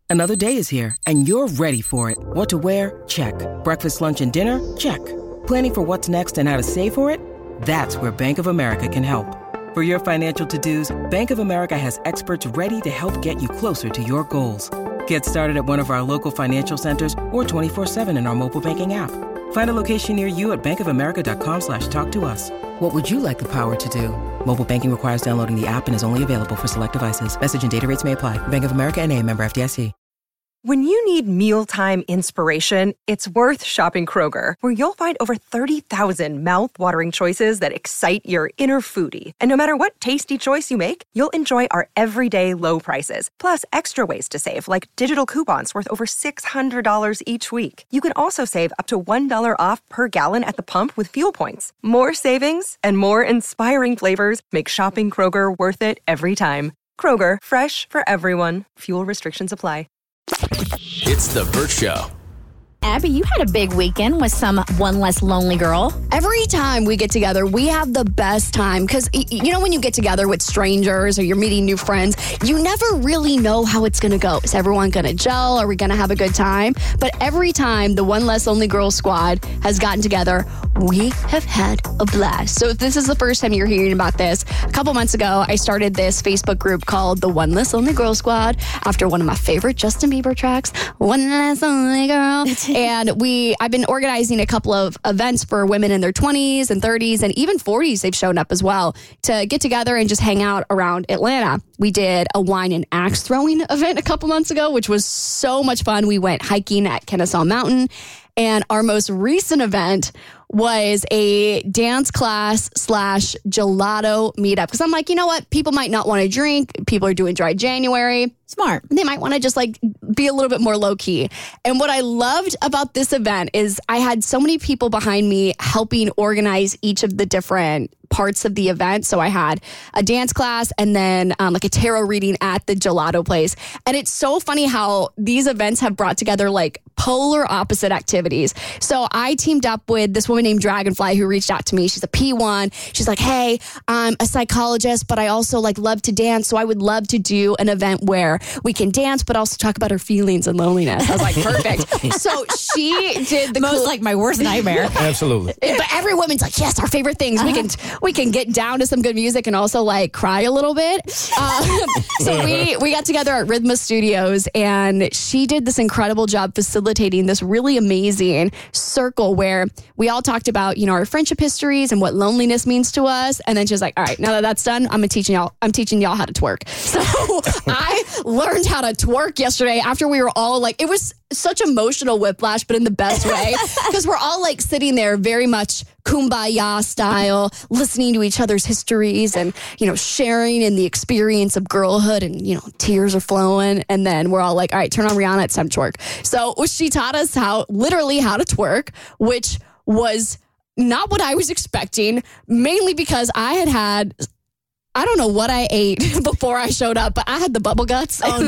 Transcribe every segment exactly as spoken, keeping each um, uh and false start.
Another day is here, and you're ready for it. What to wear? Check. Breakfast, lunch, and dinner? Check. Planning for what's next and how to save for it? That's where Bank of America can help. For your financial to-dos, Bank of America has experts ready to help get you closer to your goals. Get started at one of our local financial centers or twenty-four seven in our mobile banking app. Find a location near you at bankofamerica.com slash talk to us. What would you like the power to do? Mobile banking requires downloading the app and is only available for select devices. Message and data rates may apply. Bank of America N A, member F D I C. When you need mealtime inspiration, it's worth shopping Kroger, where you'll find over thirty thousand mouth-watering choices that excite your inner foodie. And no matter what tasty choice you make, you'll enjoy our everyday low prices, plus extra ways to save, like digital coupons worth over six hundred dollars each week. You can also save up to one dollar off per gallon at the pump with fuel points. More savings and more inspiring flavors make shopping Kroger worth it every time. Kroger, fresh for everyone. Fuel restrictions apply. It's The Bert Show. Abby, you had a big weekend with some One Less Lonely Girl. Every time we get together, we have the best time because, you know, when you get together with strangers or you're meeting new friends, you never really know how it's going to go. Is everyone going to gel? Are we going to have a good time? But every time the One Less Lonely Girl squad has gotten together, we have had a blast. So if this is the first time you're hearing about this, a couple months ago, I started this Facebook group called the One Less Lonely Girl Squad after one of my favorite Justin Bieber tracks, One Less Lonely Girl. And we, I've been organizing a couple of events for women in their twenties and thirties and even forties. They've shown up as well to get together and just hang out around Atlanta. We did a wine and axe throwing event a couple months ago, which was so much fun. We went hiking at Kennesaw Mountain. And our most recent event was a dance class slash gelato meetup. Because I'm like, you know what? People might not want to drink. People are doing dry January. Smart. They might want to just like be a little bit more low key. And what I loved about this event is I had so many people behind me helping organize each of the different parts of the event. So I had a dance class and then um, like a tarot reading at the gelato place. And it's so funny how these events have brought together like polar opposite activities. So I teamed up with this woman named Dragonfly who reached out to me. She's a P one. She's like, hey, I'm a psychologist, but I also like love to dance. So I would love to do an event where we can dance, but also talk about our feelings and loneliness. I was like, perfect. So she did the most cool- like my worst nightmare. Absolutely. But every woman's like, yes, our favorite things. We can we can get down to some good music and also like cry a little bit. Um, so we we got together at Rhythma Studios, and she did this incredible job facilitating this really amazing circle where we all talked about, you know, our friendship histories and what loneliness means to us. And then she was like, all right, now that that's done, I'm teaching y'all. I'm teaching y'all how to twerk. So I learned how to twerk yesterday after we were all like, it was such emotional whiplash, but in the best way, because we're all like sitting there very much kumbaya style, listening to each other's histories and, you know, sharing in the experience of girlhood, and, you know, tears are flowing. And then we're all like, all right, turn on Rihanna, it's time to twerk. So she taught us how, literally how to twerk, which was not what I was expecting, mainly because I had had, I don't know what I ate before I showed up, but I had the bubble guts. Oh,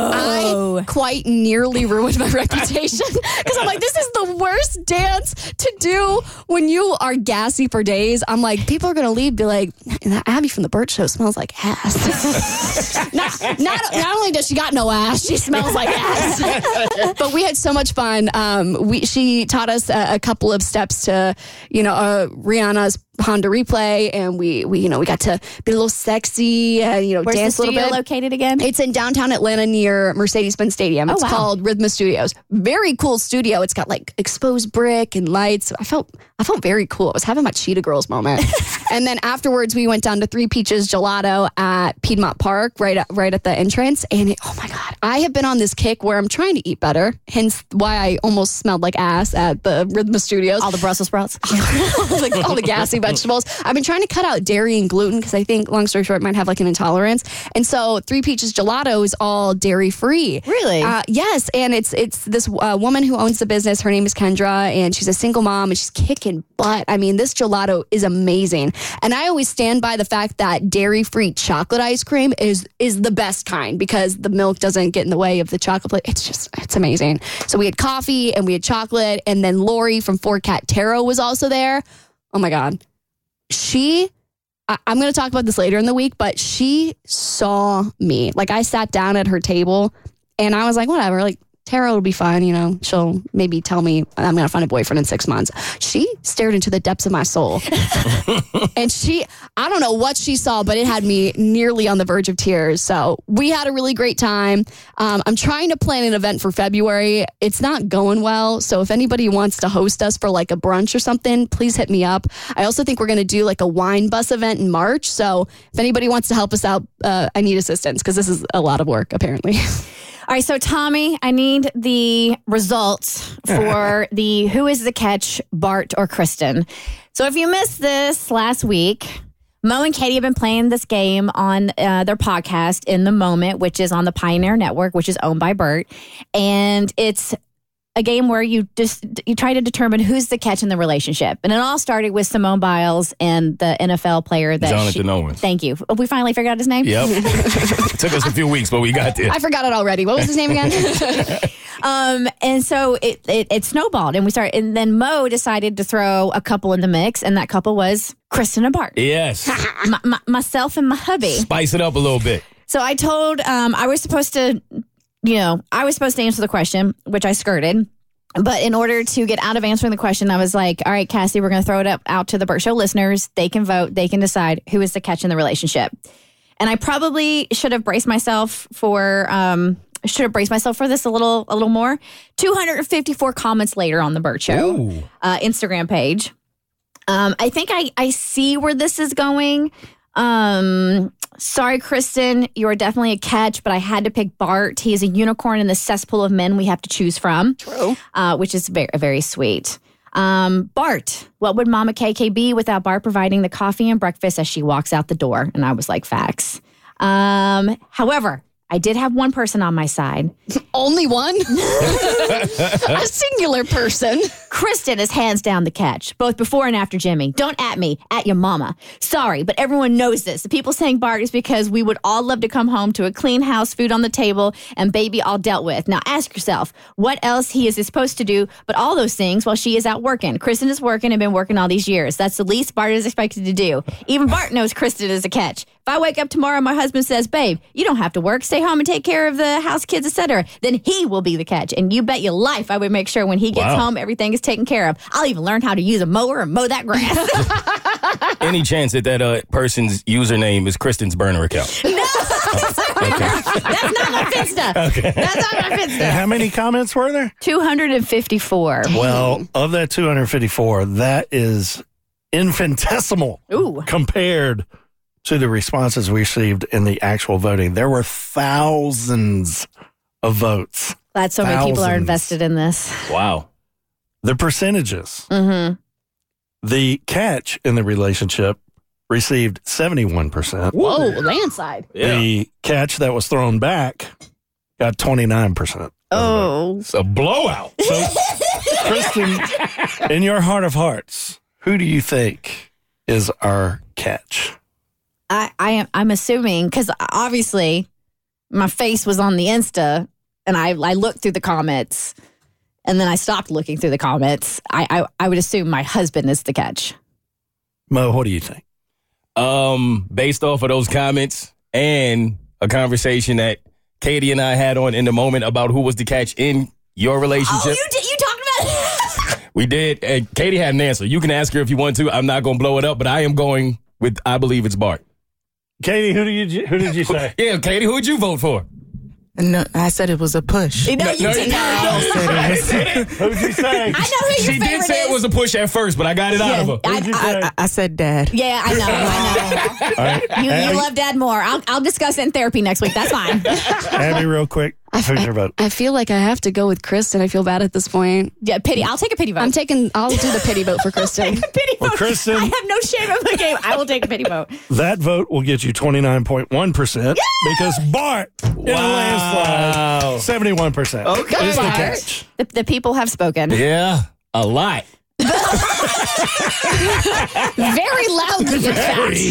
no. I quite nearly ruined my reputation because I'm like, this is the worst dance to do when you are gassy for days. I'm like, people are going to leave, be like, Abby from the Bert Show smells like ass. not, not, not only does she got no ass, she smells like ass. But we had so much fun. Um, we She taught us a, a couple of steps to, you know, uh, Rihanna's Honda Replay, and we, we, you know, we got to be a little sexy and, you know, Where's dance the a little studio bit. located again? It's in downtown Atlanta near Mercedes-Benz Stadium. It's oh, wow. called Rhythma Studios. Very cool studio. It's got like exposed brick and lights. I felt I felt very cool. I was having my Cheetah Girls moment. And then afterwards, we went down to Three Peaches Gelato at Piedmont Park, right at, right at the entrance. And it, oh my God, I have been on this kick where I'm trying to eat better. Hence why I almost smelled like ass at the Rhythma Studios. All the Brussels sprouts. all, the, all the gassy vegetables. I've been trying to cut out dairy and gluten because I think, long story short, I might have like an intolerance. And so Three Peaches Gelato is all dairy free. Really? Uh, yes. And it's it's this uh, woman who owns the business. Her name is Kendra, and she's a single mom, and she's kicking butt. I mean, this gelato is amazing. And I always stand by the fact that dairy free chocolate ice cream is is the best kind because the milk doesn't get in the way of the chocolate. It's just, it's amazing. So we had coffee and we had chocolate, and then Lori from Four Cat Tarot was also there. Oh my God. She, I, I'm going to talk about this later in the week, but she saw me. Like, I sat down at her table And I was like, whatever, like, Tara will be fine, you know, she'll maybe tell me I'm going to find a boyfriend in six months. She stared into the depths of my soul. And she, I don't know what she saw, but it had me nearly on the verge of tears. So we had a really great time. Um, I'm trying to plan an event for February. It's not going well. So if anybody wants to host us for like a brunch or something, please hit me up. I also think we're going to do like a wine bus event in March. So if anybody wants to help us out, uh, I need assistance because this is a lot of work, apparently. All right, so Tommy, I need the results for the Who is the Catch, Bart or Kristen. So if you missed this last week, Mo and Katie have been playing this game on uh, their podcast, In the Moment, which is on the Pioneer Network, which is owned by Bert. And it's a game where you just you try to determine who's the catch in the relationship. And it all started with Simone Biles and the N F L player that Jonathan she, Owens. Thank you. We finally figured out his name? Yep. It took us a few weeks, but we got there. I forgot it already. What was his name again? um, and so it, it it snowballed, and we started. And then Mo decided to throw a couple in the mix, and that couple was Kristen and Bart. Yes. my, my, myself and my hubby. Spice it up a little bit. So I told, um, I was supposed to, you know, I was supposed to answer the question, which I skirted. But in order to get out of answering the question, I was like, all right, Cassie, we're going to throw it up out to the Bert Show listeners. They can vote. They can decide who is the catch in the relationship. And I probably should have braced myself for, um, should have braced myself for this a little, a little more. two hundred fifty-four comments later on the Bert Show uh, Instagram page. Um, I think I, I see where this is going. Um, sorry, Kristen, you are definitely a catch, but I had to pick Bart. He is a unicorn in the cesspool of men we have to choose from. True. Uh, which is very, very sweet. Um, Bart, what would Mama K K be without Bart providing the coffee and breakfast as she walks out the door? And I was like, facts. Um, however, I did have one person on my side. Only one? A singular person. Kristen is hands down the catch, both before and after Jimmy. Don't at me, at your mama. Sorry, but everyone knows this. The people saying Bart is because we would all love to come home to a clean house, food on the table, and baby all dealt with. Now ask yourself, what else he is supposed to do but all those things while she is out working? Kristen is working and been working all these years. That's the least Bart is expected to do. Even Bart knows Kristen is a catch. If I wake up tomorrow and my husband says, babe, you don't have to work, stay home and take care of the house, kids, et cetera, then he will be the catch. And you bet your life I would make sure when he gets Wow. home, everything is taken care of. I'll even learn how to use a mower and mow that grass. Any chance that that uh, person's username is Kristen's burner account? No, Okay. that's not my Finsta. Okay. That's not my And Finsta. how many comments were there? two hundred fifty-four. Well, of that two hundred fifty-four, that is infinitesimal Ooh. compared to the responses we received in the actual voting. There were thousands of votes. Glad so many people are Thousands. invested in this. Wow. The percentages. Mm-hmm. The catch in the relationship received seventy-one percent. Whoa, landslide. The catch that was thrown back got twenty-nine percent. Oh. It's a blowout. So, Kristen, in your heart of hearts, who do you think is our catch? I, I am, I'm assuming, because obviously my face was on the Insta and I, I looked through the comments and then I stopped looking through the comments. I, I, I would assume my husband is the catch. Mo, what do you think? Um, based off of those comments and a conversation that Katie and I had on In the Moment about who was the catch in your relationship. Oh, you did, you talked about it. We did. And Katie had an answer. You can ask her if you want to. I'm not going to blow it up, but I am going with, I believe it's Bart. Katie, who, do you, who did you say? Yeah, Katie, who would you vote for? No, I said it was a push. No, you no, did you not. Who did you say? I know who your She favorite did say is. it was a push at first, but I got it out of her. I, Who'd you I- say? I, I said dad. yeah, I know. I know. All right. You, Abby, you love Dad more. I'll, I'll discuss it in therapy next week. That's fine. Abby, real quick. Who's your vote? I feel like I have to go with Kristen. I feel bad at this point. Yeah, pity. I'll take a pity vote. I'm taking, I'll do the pity vote for Kristen. pity Well, vote. Kristen- I have no shame in the game. I will take a pity vote. That vote will get you twenty-nine point one percent because Bart in a landslide, seventy-one percent. Okay. Is the Bart. catch. The, the people have spoken. Yeah, a lot. Very loudly, in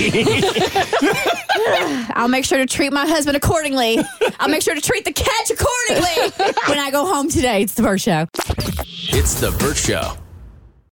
fact. I'll make sure to treat my husband accordingly. I'll make sure to treat the catch accordingly when I go home today. It's the Bert Show. It's The Bert Show.